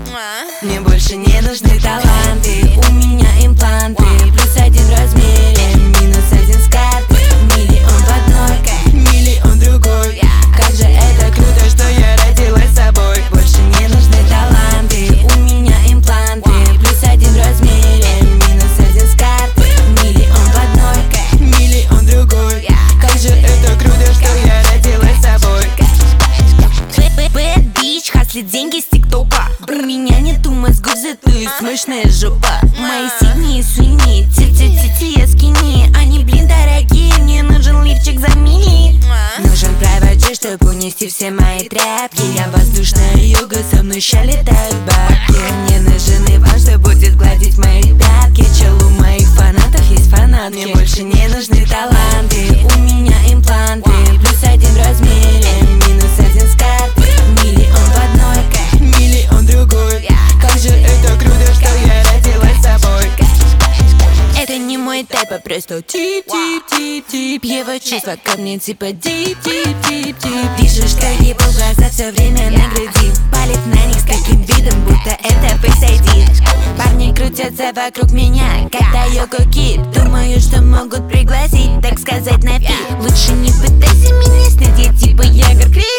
Мне больше не нужны таланты, у меня импланты. +1 в размере, -1 с карты. Миллион в одной, миллион другой. Как же это круто, что я родилась собой. Больше не нужны таланты, у меня импланты. +1 в размере, -1 с карты. Миллион в одной, миллион другой. Как же это круто, что я родилась собой. Bad bitch, хаслит деньги с тиктока. У меня нету мозгов, зато и смешная жопа. Мои синие свиньи, я скини. Они, блин, дорогие, мне нужен лифчик за мили. Нужен проводчик, чтобы унести все мои тряпки. Я воздушная йога, со мной ща летают бабки. Мне нужен Иван, что будет гладить мои пятки. Чел, у моих фанатов есть фанатки. Мне больше не нужны таланты, у меня импланты. +1 в размере, -1 с карты. Миллион в одной, миллион другой. Как же это круто, что я родилась собой. Это не мой тайп, а просто тип. Его чувства ко мне типа дип. Вижу, что его глаза все время на груди. Палит на них с таким видом, будто это Face ID. Парни крутятся вокруг меня, как Тайоко Кид. Думаю, что могут пригласить, так сказать, на пик. Лучше не пытайся меня снять, я типа Ягор Крид.